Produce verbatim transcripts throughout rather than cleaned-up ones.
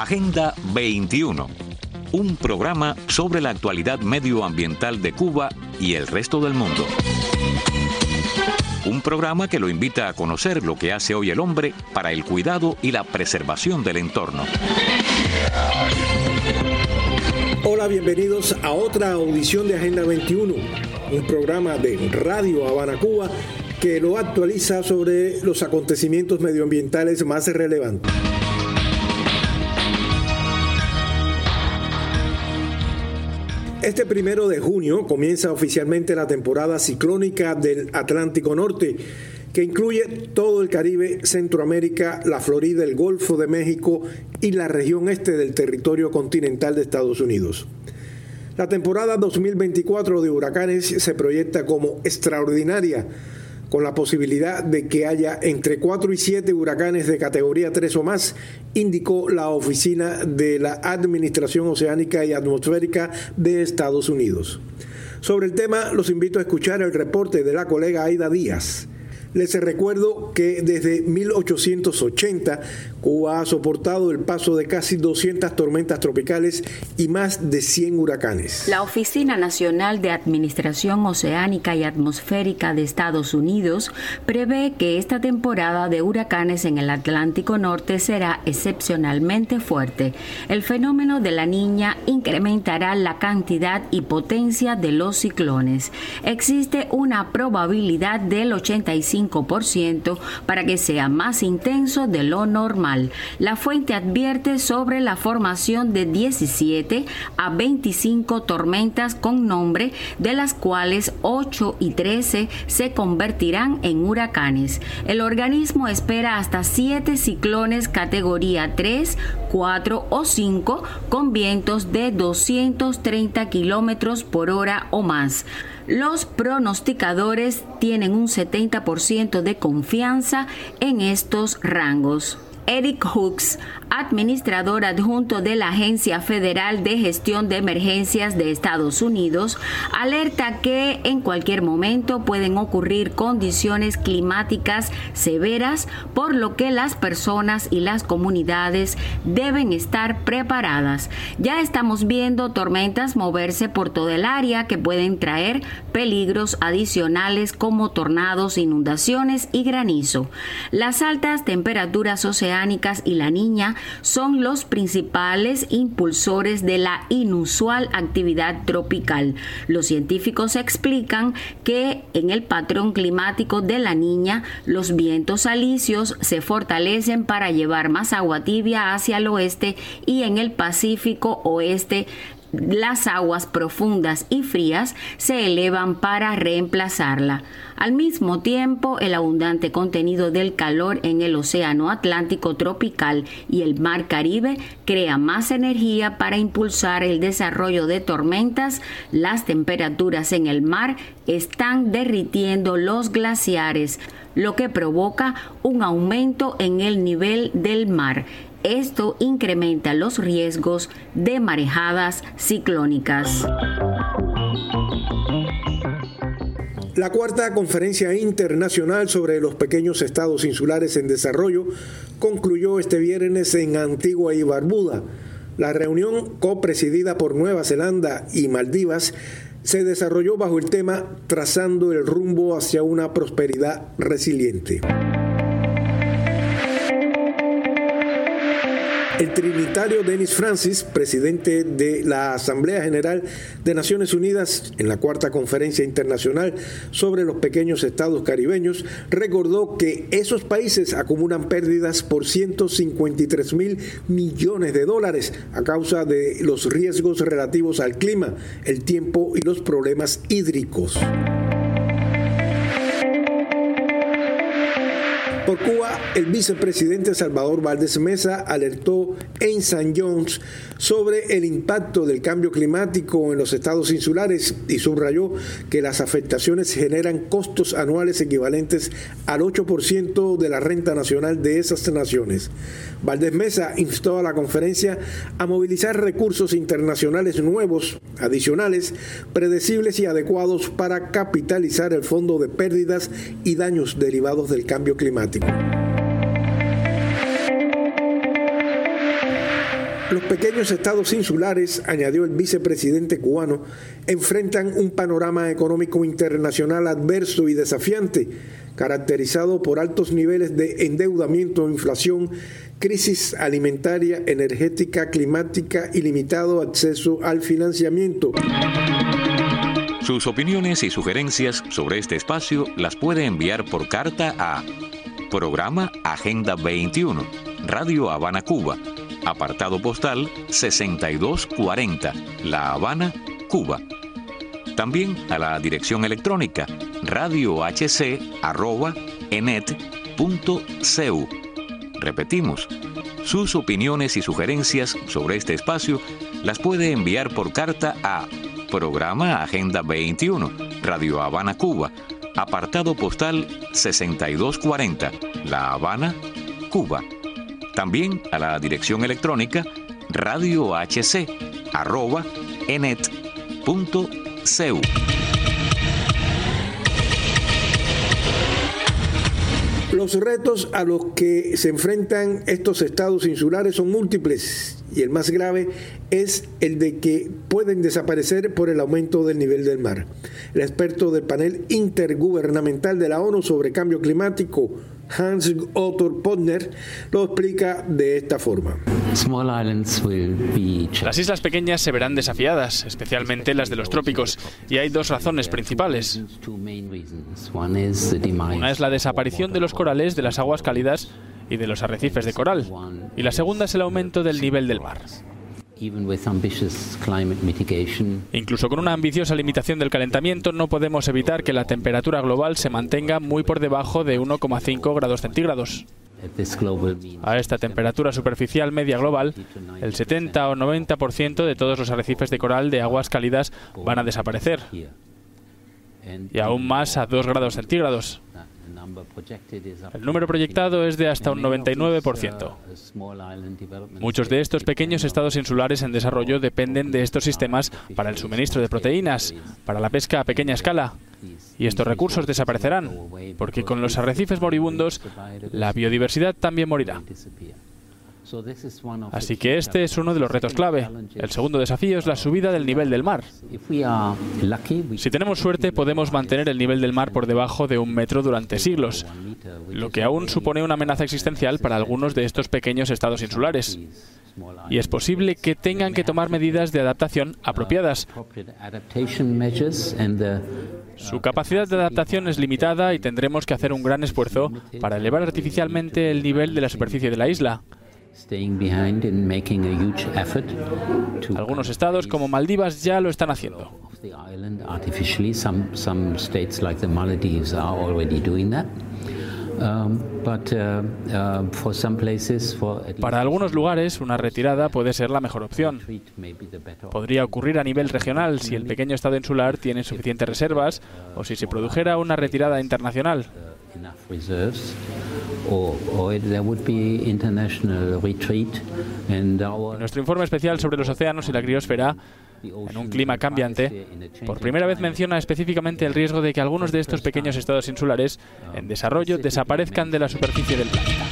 Agenda veintiuno, un programa sobre la actualidad medioambiental de Cuba y el resto del mundo. Un programa que lo invita a conocer lo que hace hoy el hombre para el cuidado y la preservación del entorno. Hola, bienvenidos a otra audición de Agenda veintiuno, un programa de Radio Habana, Cuba, que lo actualiza sobre los acontecimientos medioambientales más relevantes. Este primero de junio comienza oficialmente la temporada ciclónica del Atlántico Norte, que incluye todo el Caribe, Centroamérica, la Florida, el Golfo de México y la región este del territorio continental de Estados Unidos. La temporada dos mil veinticuatro de huracanes se proyecta como extraordinaria, con la posibilidad de que haya entre cuatro y siete huracanes de categoría tres o más, indicó la Oficina de la Administración Oceánica y Atmosférica de Estados Unidos. Sobre el tema, los invito a escuchar el reporte de la colega Aida Díaz. Les recuerdo que desde mil ochocientos ochenta Cuba ha soportado el paso de casi doscientas tormentas tropicales y más de cien huracanes. La Oficina Nacional de Administración Oceánica y Atmosférica de Estados Unidos prevé que esta temporada de huracanes en el Atlántico Norte será excepcionalmente fuerte. El fenómeno de la Niña incrementará la cantidad y potencia de los ciclones. Existe una probabilidad del ochenta y cinco por ciento para que sea más intenso de lo normal. La fuente advierte sobre la formación de diecisiete a veinticinco tormentas con nombre, de las cuales ocho y trece se convertirán en huracanes. El organismo espera hasta siete ciclones categoría tres, cuatro o cinco con vientos de doscientos treinta kilómetros por hora o más. Los pronosticadores tienen un setenta por ciento de confianza en estos rangos. Eric Hooks, administrador adjunto de la Agencia Federal de Gestión de Emergencias de Estados Unidos, alerta que en cualquier momento pueden ocurrir condiciones climáticas severas, por lo que las personas y las comunidades deben estar preparadas. Ya estamos viendo tormentas moverse por todo el área que pueden traer peligros adicionales como tornados, inundaciones y granizo. Las altas temperaturas oceánicas y la Niña son los principales impulsores de la inusual actividad tropical. Los científicos explican que en el patrón climático de la Niña, los vientos alisios se fortalecen para llevar más agua tibia hacia el oeste, y en el Pacífico oeste las aguas profundas y frías se elevan para reemplazarla. Al mismo tiempo, el abundante contenido del calor en el océano Atlántico tropical y el mar Caribe crea más energía para impulsar el desarrollo de tormentas. Las temperaturas en el mar están derritiendo los glaciares, lo que provoca un aumento en el nivel del mar. Esto incrementa los riesgos de marejadas ciclónicas. La cuarta Conferencia Internacional sobre los Pequeños Estados Insulares en Desarrollo concluyó este viernes en Antigua y Barbuda. La reunión, copresidida por Nueva Zelanda y Maldivas, se desarrolló bajo el tema Trazando el rumbo hacia una prosperidad resiliente. El trinitario Dennis Francis, presidente de la Asamblea General de Naciones Unidas en la cuarta Conferencia Internacional sobre los Pequeños Estados Caribeños, recordó que esos países acumulan pérdidas por ciento cincuenta y tres mil millones de dólares a causa de los riesgos relativos al clima, el tiempo y los problemas hídricos. Por Cuba, el vicepresidente Salvador Valdés Mesa alertó en San John's sobre el impacto del cambio climático en los estados insulares y subrayó que las afectaciones generan costos anuales equivalentes al ocho por ciento de la renta nacional de esas naciones. Valdés Mesa instó a la conferencia a movilizar recursos internacionales nuevos, adicionales, predecibles y adecuados para capitalizar el fondo de pérdidas y daños derivados del cambio climático. Los pequeños estados insulares, añadió el vicepresidente cubano, enfrentan un panorama económico internacional adverso y desafiante, caracterizado por altos niveles de endeudamiento, inflación, crisis alimentaria, energética, climática y limitado acceso al financiamiento. Sus opiniones y sugerencias sobre este espacio las puede enviar por carta a Programa Agenda veintiuno, Radio Habana, Cuba, apartado postal sesenta y dos cuarenta, La Habana, Cuba. También a la dirección electrónica radiohc arroba enet punto cu. Repetimos, sus opiniones y sugerencias sobre este espacio las puede enviar por carta a Programa Agenda veintiuno, Radio Habana, Cuba, apartado postal sesenta y dos cuarenta, La Habana, Cuba. También a la dirección electrónica radiohc arroba enet punto cu. Los retos a los que se enfrentan estos estados insulares son múltiples y el más grave es el de que pueden desaparecer por el aumento del nivel del mar. El experto del panel intergubernamental de la ONU sobre cambio climático, Hans-Otto Pottner, lo explica de esta forma. Las islas pequeñas se verán desafiadas, especialmente las de los trópicos, y hay dos razones principales. Una es la desaparición de los corales de las aguas cálidas y de los arrecifes de coral, y la segunda es el aumento del nivel del mar. Incluso con una ambiciosa limitación del calentamiento, no podemos evitar que la temperatura global se mantenga muy por debajo de uno coma cinco grados centígrados. A esta temperatura superficial media global, el setenta o noventa por ciento de todos los arrecifes de coral de aguas cálidas van a desaparecer, y aún más a dos grados centígrados. El número proyectado es de hasta un noventa y nueve por ciento. Muchos de estos pequeños estados insulares en desarrollo dependen de estos sistemas para el suministro de proteínas, para la pesca a pequeña escala. Y estos recursos desaparecerán, porque con los arrecifes moribundos, la biodiversidad también morirá. Así que este es uno de los retos clave. El segundo desafío es la subida del nivel del mar. Si tenemos suerte, podemos mantener el nivel del mar por debajo de un metro durante siglos, lo que aún supone una amenaza existencial para algunos de estos pequeños estados insulares. Y es posible que tengan que tomar medidas de adaptación apropiadas. Su capacidad de adaptación es limitada y tendremos que hacer un gran esfuerzo para elevar artificialmente el nivel de la superficie de la isla. Algunos estados, como Maldivas, ya lo están haciendo. Para algunos lugares, una retirada puede ser la mejor opción. Podría ocurrir a nivel regional si el pequeño estado insular tiene suficientes reservas o si se produjera una retirada internacional. En nuestro informe especial sobre los océanos y la criosfera, en un clima cambiante, por primera vez menciona específicamente el riesgo de que algunos de estos pequeños estados insulares en desarrollo desaparezcan de la superficie del planeta.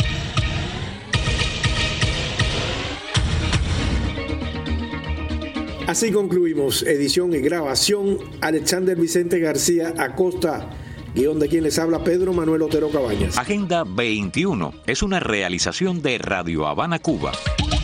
Así concluimos edición y grabación. Alexander Vicente García Acosta. Guión de quien les habla, Pedro Manuel Otero Cabañas. Agenda veintiuno es una realización de Radio Habana, Cuba.